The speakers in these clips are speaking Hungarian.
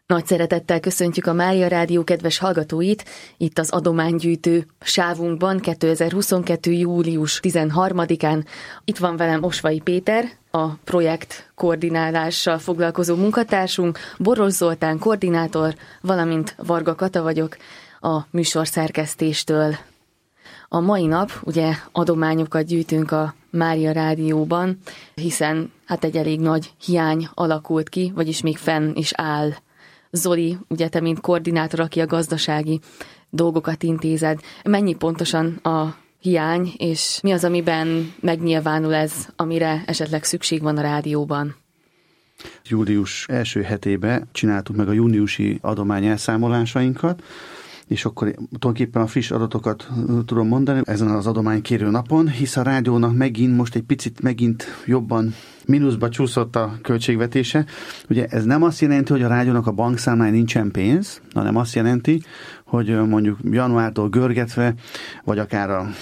Nagy szeretettel köszöntjük a Mária Rádió kedves hallgatóit, itt az adománygyűjtő sávunkban 2022. július 13-án. Itt van velem Osvai Péter, a projekt koordinálással foglalkozó munkatársunk, Boros Zoltán koordinátor, valamint Varga Kata vagyok a műsorszerkesztéstől. A mai nap ugye adományokat gyűjtünk a Mária Rádióban, hiszen egy elég nagy hiány alakult ki, vagyis még fenn is áll. Zoli, ugye te, mint koordinátor, aki a gazdasági dolgokat intézed, mennyi pontosan a hiány, és mi az, amiben megnyilvánul ez, amire esetleg szükség van a rádióban? Július első hetében csináltuk meg a júniusi adományelszámolásainkat, és akkor tulajdonképpen a friss adatokat tudom mondani ezen az adománykérő napon, hisz a rádiónak most egy picit jobban mínuszba csúszott a költségvetése. Ugye ez nem azt jelenti, hogy a rádiónak a bankszámláján nincsen pénz, hanem azt jelenti, hogy mondjuk januártól görgetve, vagy akár a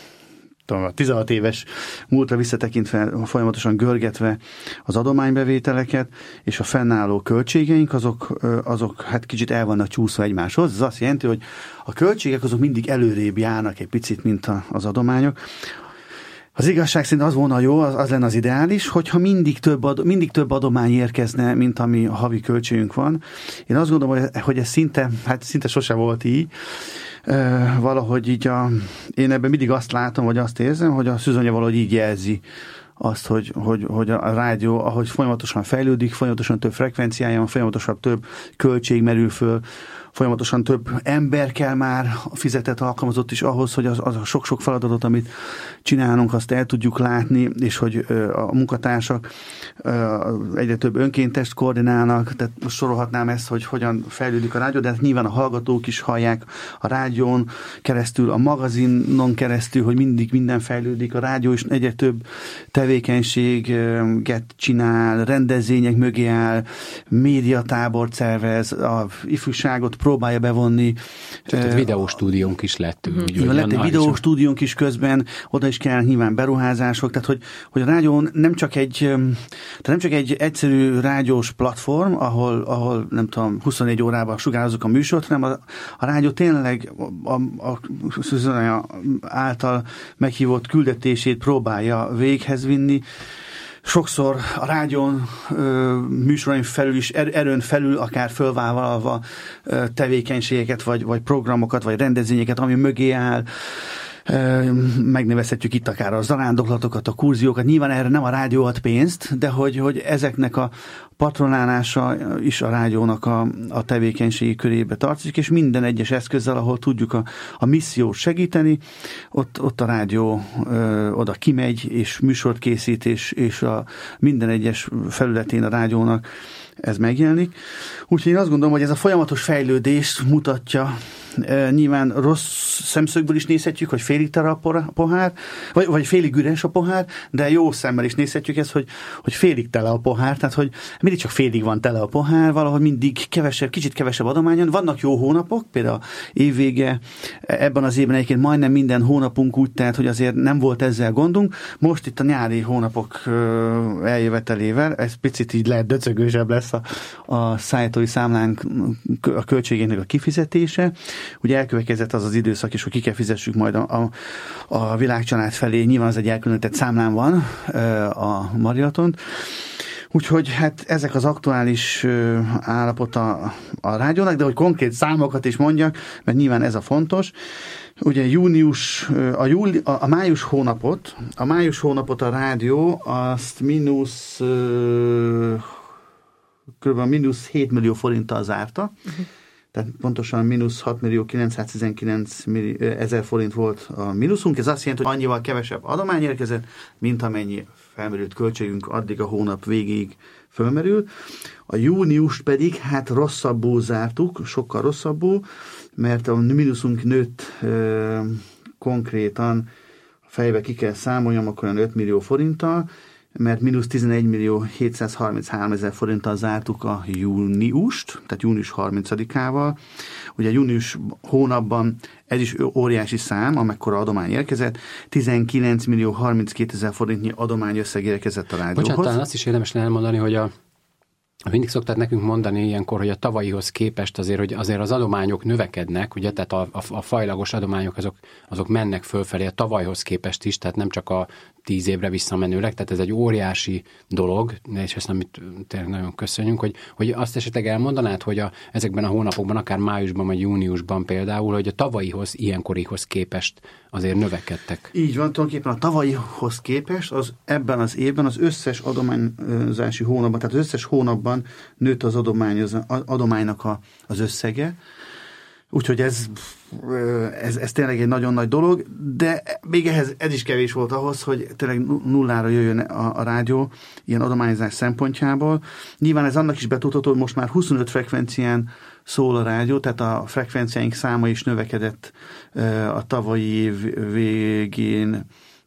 16 éves múltra visszatekintve, folyamatosan görgetve az adománybevételeket, és a fennálló költségeink, azok kicsit el vannak csúszva egymáshoz. Ez azt jelenti, hogy a költségek azok mindig előrébb járnak egy picit, mint az adományok. Az igazság szerint az volna jó, az lenne az ideális, hogyha mindig több adomány érkezne, mint ami a havi költségünk van. Én azt gondolom, hogy ez szinte sose volt így. Valahogy így én ebben mindig azt látom, vagy azt érzem, hogy a szűzanya valahogy így jelzi azt, hogy a rádió, ahogy folyamatosan fejlődik, folyamatosan több frekvenciája van, folyamatosan több költség merül föl, folyamatosan több ember kell már fizetett alkalmazott is ahhoz, hogy az a sok-sok feladatot, amit csinálunk, azt el tudjuk látni, és hogy a munkatársak egyre több önkéntest koordinálnak, tehát most sorolhatnám ezt, hogy hogyan fejlődik a rádió, de nyilván a hallgatók is hallják a rádión keresztül, a magazinon keresztül, hogy mindig minden fejlődik, a rádió is egyre több tevékenységet csinál, rendezvények mögé áll, médiatábort szervez, a ifjúságot próbálja bevonni. Tehát videóstúdiónk is lett. Lett egy videóstúdiónk is közben, oda is kell nyilván beruházások, tehát hogy a rádió nem csak egy egyszerű rádiós platform, ahol nem tudom, 24 órában sugározzuk a műsort, hanem a rádió tényleg a által meghívott küldetését próbálja véghez vinni. Sokszor a rádión műsorain felül is, erőn felül akár fölvállalva tevékenységeket, vagy programokat, vagy rendezvényeket, ami mögé áll. Megnevezhetjük itt akár a zarándoklatokat, a kurziókat. Nyilván erre nem a rádió ad pénzt, de hogy ezeknek a patronálása is a rádiónak a tevékenységi körébe tartozik, és minden egyes eszközzel, ahol tudjuk a missziót segíteni, ott a rádió oda kimegy, és műsort készít, és a minden egyes felületén a rádiónak ez megjelenik. Úgyhogy én azt gondolom, hogy ez a folyamatos fejlődést mutatja. Nyilván rossz szemszögből is nézhetjük, hogy félig tele a pohár, vagy félig üres a pohár, de jó szemmel is nézhetjük ezt, hogy félig tele a pohár, tehát hogy mindig csak félig van tele a pohár, valahogy mindig kicsit kevesebb adományon. Vannak jó hónapok, például évvége, ebben az évben egyébként majdnem minden hónapunk úgy telt, hogy azért nem volt ezzel gondunk. Most itt a nyári hónapok eljövetelével, ez picit így lehet döcögősebb lesz a szállítói számlánk a költségének a kifizetése. Ugye elkövetkezett az időszak is, hogy ki kell fizessük majd a világcsalád felé, nyilván az egy elkülönített számlán van a maratont. Úgyhogy ezek az aktuális állapota a rádiónak, de hogy konkrét számokat is mondjak, mert nyilván ez a fontos. Ugye a május hónapot a rádió azt kb. mínusz 7 millió forinttal zárta. Tehát pontosan mínusz 6 millió 919 ezer forint volt a mínuszunk. Ez azt jelenti, hogy annyival kevesebb adomány érkezett, mint amennyi felmerült költségünk addig a hónap végéig fölmerül. A júniust pedig rosszabbul zártuk, sokkal rosszabbul, mert a mínuszunk nőtt konkrétan, fejbe ki kell számoljam, akkor olyan 5 millió forinttal, mert mínusz 11 millió 733 ezer forinttal zártuk a júniust, tehát június 30-ával. Ugye június hónapban ez is óriási szám, amekkora adomány érkezett, 19 millió 32 ezer forintnyi adományösszeg érkezett a rádióhoz. Bocsánat, talán azt is érdemes elmondani, hogy Mindig szoktad nekünk mondani ilyenkor, hogy a tavalyihoz képest azért az adományok növekednek, ugye, tehát a fajlagos adományok azok mennek fölfelé a tavalyhoz képest is, tehát nem csak a 10 évre visszamenőleg, tehát ez egy óriási dolog, és ezt amit tényleg nagyon köszönjük, hogy azt esetleg elmondanád, hogy ezekben a hónapokban, akár májusban vagy júniusban például, hogy a tavalyihoz, ilyenkorihoz képest azért növekedtek. Így van, tulajdonképpen a tavalyihoz képest ebben az évben az összes adományozási hónapban, tehát az összes hónapban nőtt az adománynak az összege, úgyhogy ez tényleg egy nagyon nagy dolog, de még ez is kevés volt ahhoz, hogy tényleg nullára jöjjön a rádió ilyen adományozás szempontjából. Nyilván ez annak is betudható, hogy most már 25 frekvencián szól a rádió, tehát a frekvenciáink száma is növekedett a tavalyi év végén.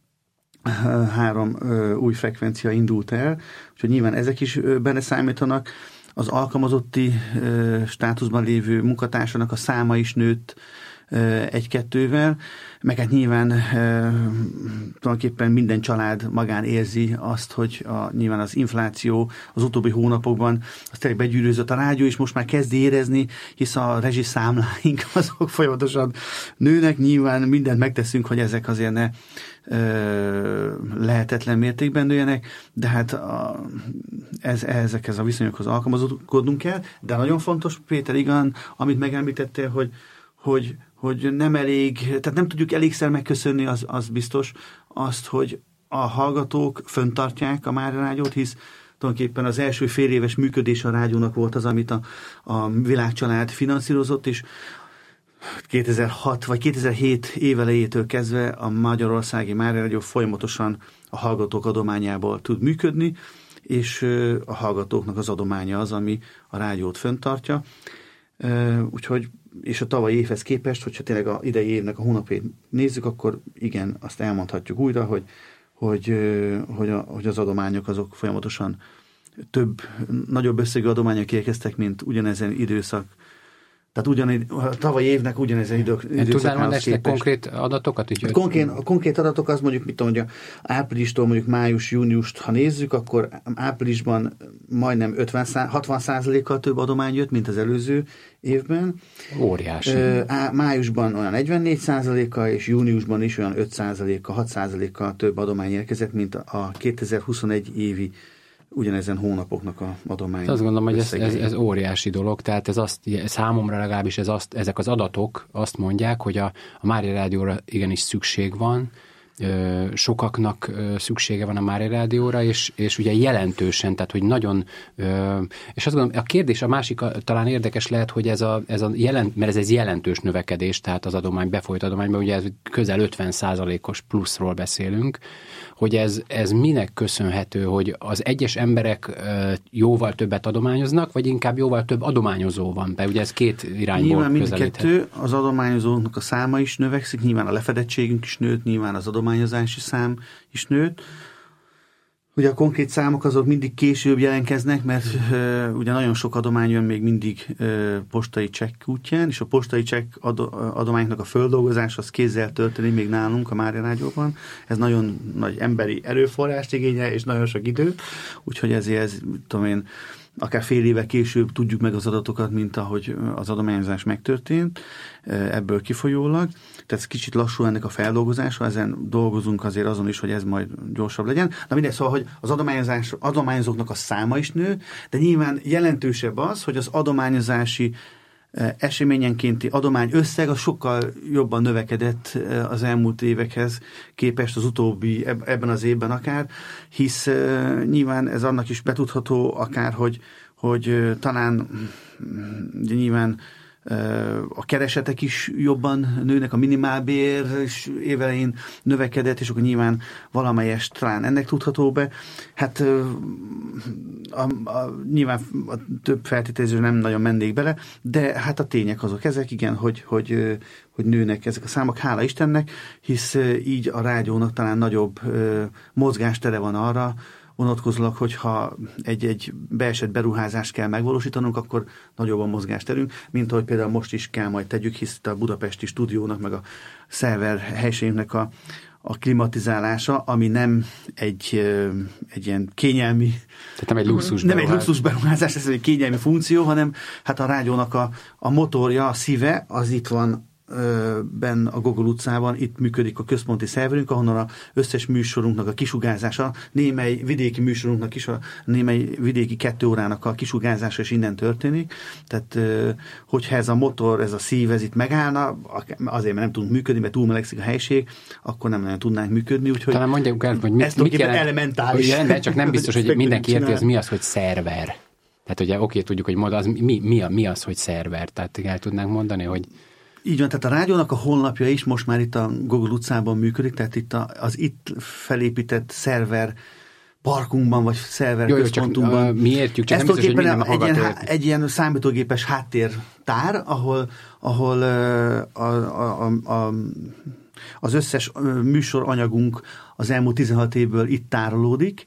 3 új frekvencia indult el, úgyhogy nyilván ezek is benne számítanak. Az alkalmazotti státuszban lévő munkatársának a száma is nőtt 1-2-vel, meg hát nyilván tulajdonképpen minden család magán érzi azt, hogy nyilván az infláció az utóbbi hónapokban az tényleg begyűrűzött. A rádió is most már kezdi érezni, hisz a rezsiszámláink azok folyamatosan nőnek. Nyilván mindent megteszünk, hogy ezek azért ne lehetetlen mértékben nőjenek, de hát ezekhez a viszonyokhoz alkalmazkodnunk kell, de nagyon fontos, Péter, igen, amit megemlítettél, hogy nem elég, tehát nem tudjuk elégszer megköszönni, az biztos, azt, hogy a hallgatók föntartják a Mária Rádiót, hisz tulajdonképpen az első fél éves működés a rádiónak volt az, amit a Világcsalád finanszírozott, és 2006 vagy 2007 évelejétől kezdve a Magyarországi Mária Rádió folyamatosan a hallgatók adományából tud működni, és a hallgatóknak az adománya az, ami a rádiót fenntartja. Úgyhogy, és a tavalyi évhez képest, hogyha tényleg az idei évnek a hónapjait nézzük, akkor igen, azt elmondhatjuk újra, hogy az adományok azok folyamatosan nagyobb összegű adományok érkeztek, mint ugyanezen időszak. Tehát a tavalyi évnek ugyanezen időszakához tudnál mondani konkrét adatokat? A konkrét adatok az mondjuk, mit tudom, hogy áprilistól mondjuk május-júniust, ha nézzük, akkor áprilisban majdnem 60%-kal több adomány jött, mint az előző évben. Óriási. Májusban olyan 44%-kal, és júniusban is olyan 5%-kal, 6%-kal több adomány érkezett, mint a 2021 évi ugyanezen hónapoknak a adomány. Azt gondolom, hogy ez óriási dolog, tehát számomra legalábbis ezek az adatok azt mondják, hogy a Mária Rádióra igenis szükség van, sokaknak szüksége van a Mária Rádióra, és ugye jelentősen, tehát hogy nagyon, és azt gondolom, a kérdés, a másik talán érdekes lehet, hogy mert ez egy jelentős növekedés, tehát az adomány, befolyt adományban, ugye ez közel 50%-os pluszról beszélünk, hogy ez minek köszönhető, hogy az egyes emberek jóval többet adományoznak, vagy inkább jóval több adományozó van, de ugye ez két irányból közelíthet. Mindkettő, az adományozóknak a száma is növekszik, nyilván a lefedettségünk is nőtt, nyilván az adományozási szám is nőtt. Ugye a konkrét számok azok mindig később jelentkeznek, mert ugye nagyon sok adomány jön még mindig postai csekk útján, és a postai csekk adományoknak a földolgozása az kézzel történik még nálunk a Mária Rádióban. Ez nagyon nagy emberi erőforrást igényel, és nagyon sok idő, úgyhogy ezért akár fél éve később tudjuk meg az adatokat, mint ahogy az adományozás megtörtént, ebből kifolyólag. Tehát ez kicsit lassú ennek a feldolgozása, ezen dolgozunk azért azon is, hogy ez majd gyorsabb legyen. Na mindegy, szóval, hogy az adományozóknak a száma is nő, de nyilván jelentősebb az, hogy az adományozási eseményenkénti adomány összeg az sokkal jobban növekedett az elmúlt évekhez képest, az utóbbi, ebben az évben akár, hisz nyilván ez annak is betudható akár, hogy talán nyilván a keresetek is jobban nőnek, a minimálbér is évelején növekedett, és akkor nyilván valamelyest talán ennek tudható be. Hát nyilván a több feltételező nem nagyon mennék bele, de hát a tények azok ezek, igen, hogy nőnek ezek a számok, hála Istennek, hisz így a rádiónak talán nagyobb mozgástere van arra, vonatkozólag, hogyha egy beesett beruházást kell megvalósítanunk, akkor nagyobb a mozgásterünk, mint ahogy például most is kell majd tegyük, hisz a budapesti stúdiónak, meg a szerver helységünknek a klimatizálása, ami nem egy ilyen kényelmi... Tehát nem egy luxus beruházás. Nem egy luxus beruházás, ez egy kényelmi funkció, hanem hát a rádiónak a motorja, a szíve, az itt van benn a Gogol utcában, itt működik a központi szerverünk, ahonnan az összes műsorunknak a kisugárzása, némely vidéki műsorunknak is, némely vidéki 2 órának a kisugárzása is innen történik. Tehát, hogyha ez a motor, ez a szív, ez itt megállna, azért, mert nem tudunk működni, mert túlmelegszik a helység, akkor nem nagyon tudnunk működni. Úgyhogy talán mondjuk el, hogy mit jelent, elementális. Hogy csak nem biztos, hogy mindenki érti, az mi az, hogy szerver. Tehát ugye oké, tudjuk, hogy az, mi az, hogy szerver. Tehát el tudnánk mondani, hogy így van, tehát a rádiónak a honlapja is most már itt a Gogol utcában működik, tehát itt az itt felépített szerver parkunkban, vagy szerver központunkban. Mi értjük, csak nem biztos, hogy minden hallgató egy ilyen számítógépes háttértár, ahol az összes műsoranyagunk az elmúlt 16 évből itt tárolódik.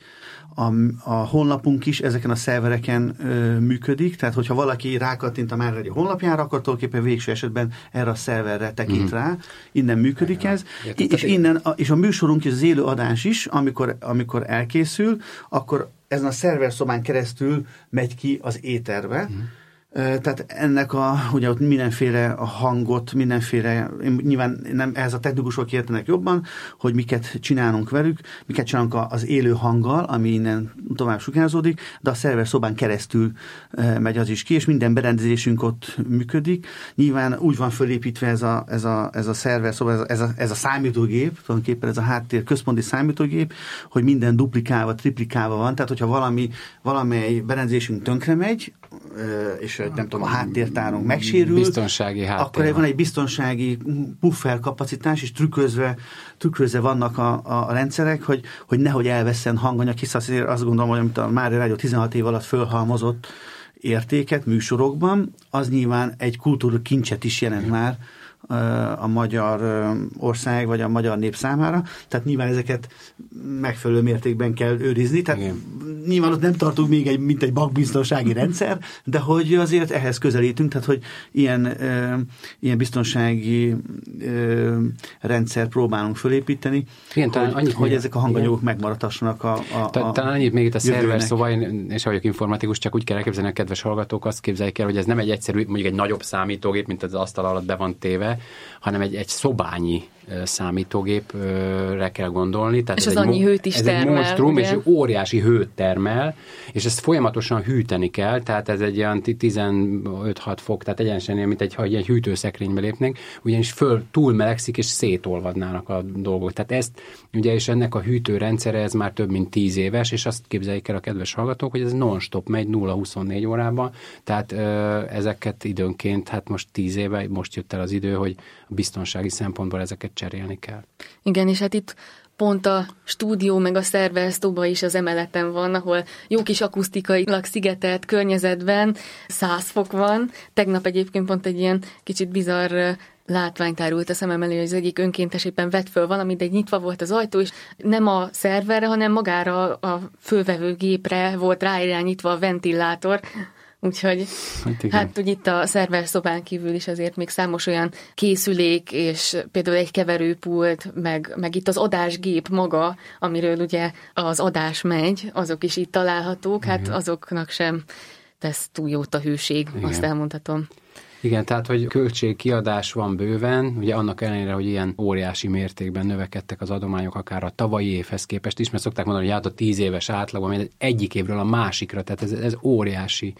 A honlapunk is ezeken a szervereken működik, tehát hogyha valaki rákattint a Mária Rádió honlapjára, akkor tulajdonképpen végső esetben erre a szerverre tekint rá, innen működik ez, és a műsorunk és az élő adás is, amikor elkészül, akkor ezen a szerverszobán keresztül megy ki az éterbe. Tehát ennek ugye ott mindenféle a hangot, mindenféle, nyilván nem, ehhez a technikusok értenek jobban, hogy miket csinálunk velük, miket csinálunk az élő hanggal, ami innen tovább sugározódik, de a szerver szobán keresztül megy az is ki, és minden berendezésünk ott működik. Nyilván úgy van fölépítve ez a szerver szoba, ez a számítógép, tulajdonképpen ez a háttér központi számítógép, hogy minden duplikálva, triplikálva van, tehát hogyha valamely berendezésünk tönkre megy, és nem tudom, a háttértárunk megsérül, biztonsági háttér, akkor van egy biztonsági puffer kapacitás, és trükközve vannak a rendszerek, hogy nehogy elvesszen hanganyag, hisz azért azt gondolom, hogy amit a Mária Rádió 16 év alatt fölhalmozott értéket műsorokban, az nyilván egy kultúrkincset is jelent már a magyar ország, vagy a magyar nép számára. Tehát nyilván ezeket megfelelő mértékben kell őrizni. Tehát nyilván ott nem tartunk még mint egy bankbiztonsági rendszer, de hogy azért ehhez közelítünk, tehát hogy ilyen biztonsági rendszer próbálunk fölépíteni, hogy ezek a hanganyagok megmaradhassanak talán annyit még itt a szerver, szóval én és vagyok informatikus, csak úgy kell elképzelni a kedves hallgatók, azt képzeljék el, hogy ez nem egy egyszerű, mondjuk egy nagyobb számítógép, mint az asztal alatt be van téve, hanem egy szobányi számítógépre kell gondolni. Tehát és az annyi hőt is termel. Ez egy monstrum, és óriási hőt termel, és ezt folyamatosan hűteni kell, tehát ez egy olyan 15-6 fok, tehát egyenesen mint egy hűtőszekrénybe lépnénk, ugyanis túl melegszik, és szétolvadnának a dolgok. Tehát ezt, ugye, és ennek a hűtőrendszere, ez már több mint 10 éves, és azt képzeljék el a kedves hallgatók, hogy ez non-stop megy 0-24 órában, tehát ezeket időnként, hát most 10 éve, most jött el az idő, hogy a biztonsági szempontból ezeket cserélni kell. Igen, és hát itt pont a stúdió meg a szerverszoba is az emeleten van, ahol jó kis akusztikailag szigetelt környezetben 100 fok van. Tegnap egyébként pont egy ilyen kicsit bizarr látvány tárult a szemem elé, hogy az egyik önkéntes éppen vett föl valamit, de nyitva volt az ajtó, és nem a szerverre, hanem magára a fölvevőgépre volt ráirányítva a ventilátor. Úgyhogy hát ugye itt a szerverszobán kívül is azért még számos olyan készülék, és például egy keverőpult, meg itt az adásgép maga, amiről ugye az adás megy, azok is itt találhatók, hát azoknak sem tesz túl jót a hőség, azt elmondhatom. Igen, tehát, hogy költségkiadás van bőven, ugye annak ellenére, hogy ilyen óriási mértékben növekedtek az adományok, akár a tavalyi évhez képest is, mert szokták mondani, hogy hát a 10 éves átlagban, egyik évről a másikra, tehát ez óriási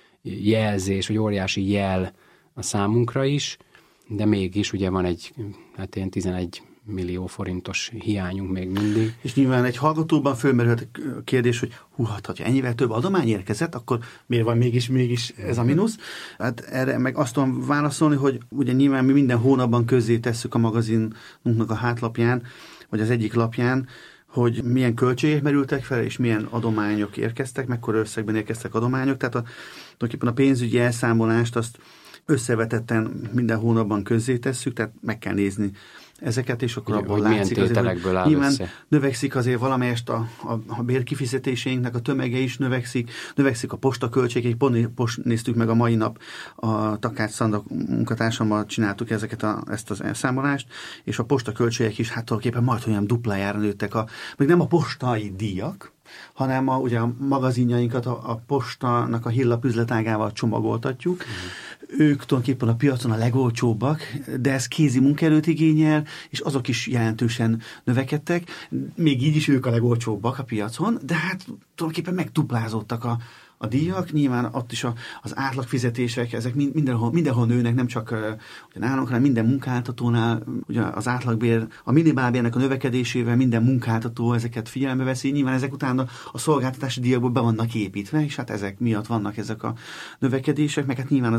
jelzés, vagy óriási jel a számunkra is, de mégis ugye van egy, hát ilyen 11 millió forintos hiányunk még mindig. És nyilván egy hallgatóban fölmerülhet a kérdés, hogy hát, ha ennyivel több adomány érkezett, akkor miért van mégis ez a mínusz? Hát erre meg azt tudom válaszolni, hogy ugye nyilván mi minden hónapban közzé tesszük a magazinunknak a hátlapján, vagy az egyik lapján, hogy milyen költségek merültek fel, és milyen adományok érkeztek, mekkora összegben érkeztek adományok. Tehát tulajdonképpen a pénzügyi elszámolást azt összevetetten minden hónapban közzé tesszük, tehát meg kell nézni ezeket, és akkor hogy abból milyen látszik tételekből áll nyilván össze. növekszik azért valamelyest a bérkifizetéseinknek a tömege is növekszik a postaköltségek, pont néztük meg a mai nap a Takács Szandra munkatársammal csináltuk ezt az elszámolást, és a postaköltségek is hát tulajdonképpen majd olyan duplájára nőttek, még nem a postai díjak, hanem ugye a magazinjainkat a postának a hírlap üzletágával csomagoltatjuk. Ők tulajdonképpen a piacon a legolcsóbbak, de ez kézi munkaerőt igényel, és azok is jelentősen növekedtek. Még így is ők a legolcsóbbak a piacon, de hát tulajdonképpen megduplázódtak a díjak, nyilván ott is az átlagfizetések, ezek mindenhol nőnek, nem csak nálunk, hanem minden munkáltatónál, ugye az átlagbér, a minimálbérnek a növekedésével minden munkáltató ezeket figyelembe veszi, nyilván ezek után a szolgáltatási díjakból be vannak építve, és hát ezek miatt vannak ezek a növekedések, meg hát nyilván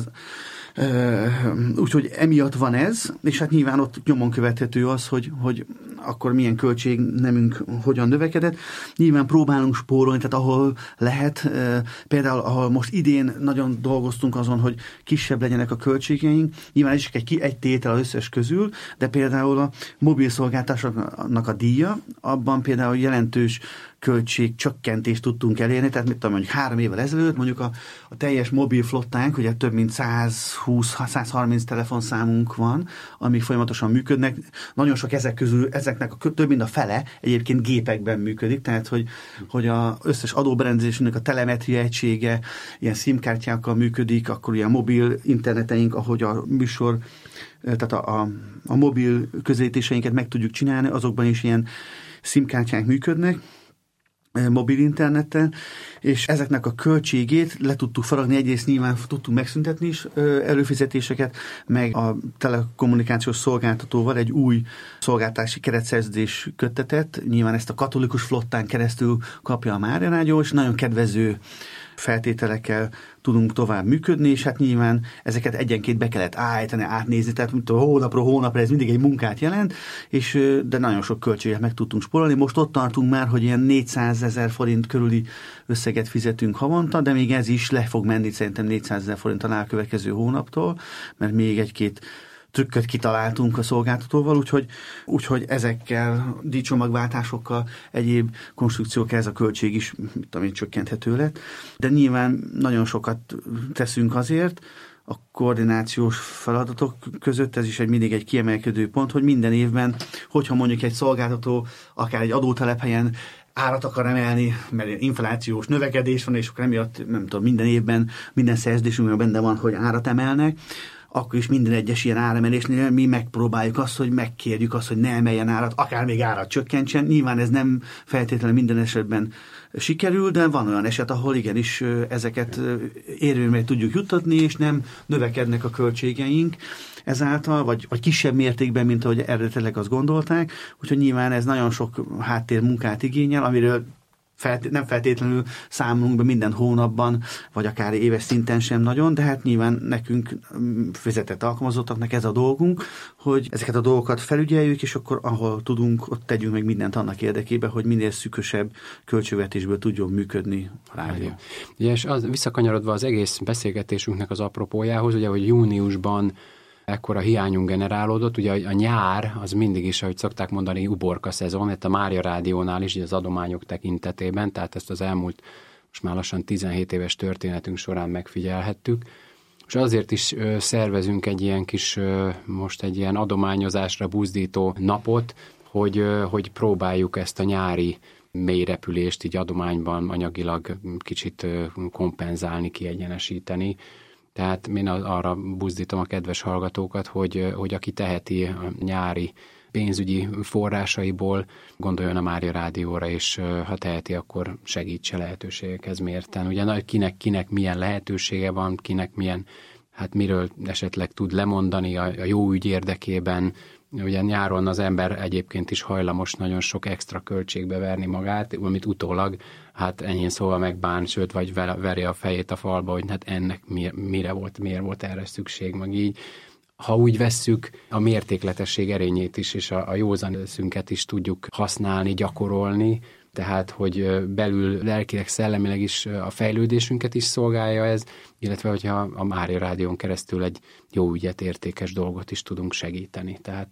úgyhogy emiatt van ez, és hát nyilván ott nyomon követhető az, hogy akkor milyen költségnemünk hogyan növekedett. Nyilván próbálunk spórolni, tehát ahol lehet, például ahol most idén nagyon dolgoztunk azon, hogy kisebb legyenek a költségeink, nyilván ez is egy tétel az összes közül, de például a mobil szolgáltatásoknak a díja, abban például jelentős költségcsökkentést tudtunk elérni, tehát mit tudom, mondjuk 3 évvel ezelőtt mondjuk a teljes mobil flottánk, ugye több mint 120-130 telefonszámunk van, amik folyamatosan működnek. Nagyon sok ezek közül, ezeknek több mint a fele egyébként gépekben működik, tehát hogy az összes adóberendezésünknek a telemetria egysége ilyen SIM-kártyákkal működik, akkor ilyen mobil interneteink, ahogy a műsor, tehát a mobil közvetítéseinket meg tudjuk csinálni, azokban is ilyen SIM-kártyák működnek, mobil interneten, és ezeknek a költségét le tudtuk faragni, egyrészt nyilván tudtunk megszüntetni is előfizetéseket, meg a telekommunikációs szolgáltatóval egy új szolgáltási keretszerződés köttetett, nyilván ezt a katolikus flottán keresztül kapja a Mária Rádió, és nagyon kedvező feltételekkel tudunk tovább működni, és hát nyilván ezeket egyenként be kellett állítani, átnézni, tehát hónapról hónapra ez mindig egy munkát jelent, de nagyon sok költséget meg tudtunk spórolni. Most ott tartunk már, hogy ilyen 400 000 forint körüli összeget fizetünk havonta, de még ez is le fog menni szerintem 400 000 forint a következő hónaptól, mert még egy-két trükköt kitaláltunk a szolgáltatóval, úgyhogy ezekkel, díjcsomagváltásokkal, egyéb konstrukciókkal ez a költség is, csökkenthető lett. De nyilván nagyon sokat teszünk azért, a koordinációs feladatok között, ez is mindig egy kiemelkedő pont, hogy minden évben, hogyha mondjuk egy szolgáltató, akár egy adótelephelyen árat akar emelni, mert inflációs növekedés van, és akkor emiatt, minden évben, minden szerződésünkben benne van, hogy árat emelnek, akkor is minden egyes ilyen áremelésnél mi megpróbáljuk azt, hogy megkérjük azt, hogy ne emeljen árat, akár még árat csökkentsen. Nyilván ez nem feltétlenül minden esetben sikerül, de van olyan eset, ahol igenis ezeket érvényre tudjuk juttatni, és nem növekednek a költségeink ezáltal, vagy kisebb mértékben, mint ahogy eredetileg azt gondolták. Úgyhogy nyilván ez nagyon sok háttérmunkát igényel, amiről nem feltétlenül számolunk be minden hónapban, vagy akár éves szinten sem nagyon, de hát nyilván nekünk fizetett alkalmazottaknak ez a dolgunk, hogy ezeket a dolgokat felügyeljük, és akkor ahol tudunk, ott tegyünk meg mindent annak érdekében, hogy minél szűkösebb költségvetésből tudjon működni a rádió. Ja, és visszakanyarodva az egész beszélgetésünknek az apropójához, ugye, hogy júniusban ekkora hiányunk generálódott, ugye a nyár az mindig is, ahogy szokták mondani, uborka szezon, hát a Mária Rádiónál is az adományok tekintetében, tehát ezt az elmúlt, most már lassan 17 éves történetünk során megfigyelhettük, és azért is szervezünk egy ilyen kis, most egy ilyen adományozásra buzdító napot, hogy próbáljuk ezt a nyári mélyrepülést így adományban anyagilag kicsit kompenzálni, kiegyenesíteni. Tehát én arra buzdítom a kedves hallgatókat, hogy aki teheti a nyári pénzügyi forrásaiból, gondoljon a Mária Rádióra, és ha teheti, akkor segítse lehetőségekhez mérten. Ugye kinek milyen lehetősége van, kinek milyen, hát miről esetleg tud lemondani a jó ügy érdekében. Ugye nyáron az ember egyébként is hajlamos nagyon sok extra költségbe verni magát, amit utólag hát enyhén szóval megbán, sőt, vagy veri a fejét a falba, hogy hát ennek miért volt erre szükség, meg így. Ha úgy vesszük, a mértékletesség erényét is, és a józan eszünket is tudjuk használni, gyakorolni, tehát hogy belül lelkileg, szellemileg is a fejlődésünket is szolgálja ez, illetve hogyha a Mária Rádión keresztül egy jó ügyet, értékes dolgot is tudunk segíteni. Tehát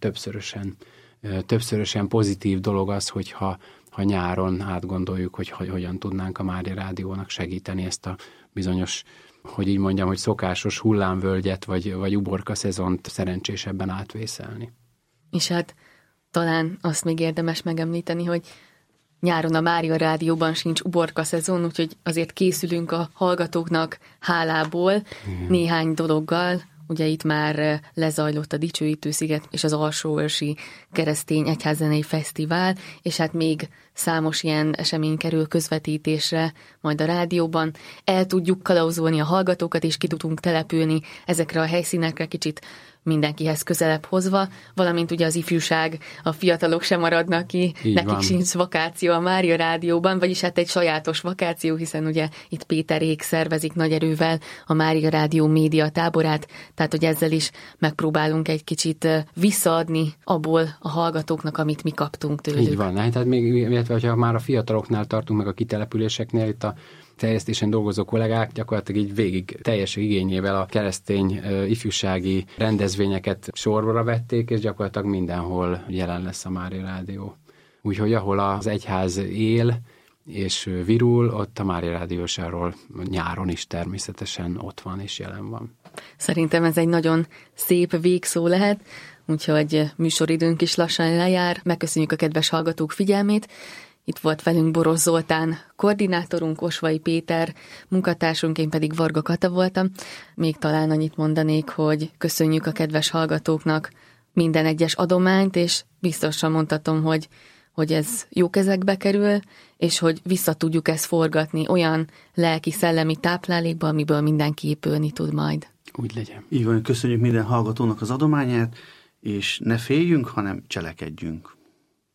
többszörösen pozitív dolog az, hogyha nyáron átgondoljuk, hogy hogyan tudnánk a Mária Rádiónak segíteni ezt a bizonyos, hogy így mondjam, hogy szokásos hullámvölgyet, vagy uborka szezont szerencsésebben átvészelni. És hát talán azt még érdemes megemlíteni, hogy nyáron a Mária Rádióban sincs uborka szezon, úgyhogy azért készülünk a hallgatóknak hálából néhány dologgal. Ugye itt már lezajlott a Dicsőítő-sziget és az Alsóörsi Keresztény Egyházzenei Fesztivál, és hát még számos ilyen esemény kerül közvetítésre majd a rádióban. El tudjuk kalauzolni a hallgatókat, és ki tudunk települni ezekre a helyszínekre kicsit mindenkihez közelebb hozva, valamint ugye az ifjúság, a fiatalok sem maradnak ki, így nekik van. Sincs vakáció a Mária Rádióban, vagyis hát egy sajátos vakáció, hiszen ugye itt Péterék szervezik nagy erővel a Mária Rádió média táborát, tehát hogy ezzel is megpróbálunk egy kicsit visszaadni abból a hallgatóknek, amit mi kaptunk tőlük. Így van, tehát még, illetve hogyha már a fiataloknál tartunk meg a kitelepüléseknél, itt a terjesztésen dolgozó kollégák gyakorlatilag így végig teljes igényével a keresztény ifjúsági rendezvényeket sorra vették, és gyakorlatilag mindenhol jelen lesz a Mária Rádió. Úgyhogy ahol az egyház él és virul, ott a Mária Rádiósáról nyáron is természetesen ott van és jelen van. Szerintem ez egy nagyon szép végszó lehet, úgyhogy műsoridőnk is lassan lejár. Megköszönjük a kedves hallgatók figyelmét. Itt volt velünk Boros Zoltán koordinátorunk, Osvai Péter munkatársunk, én pedig Varga Kata voltam. Még talán annyit mondanék, hogy köszönjük a kedves hallgatóknak minden egyes adományt, és biztosan mondhatom, hogy ez jó kezekbe kerül, és hogy vissza tudjuk ezt forgatni olyan lelki-szellemi táplálékba, amiből mindenki épülni tud majd. Úgy legyen. Így van, köszönjük minden hallgatónak az adományát, és ne féljünk, hanem cselekedjünk.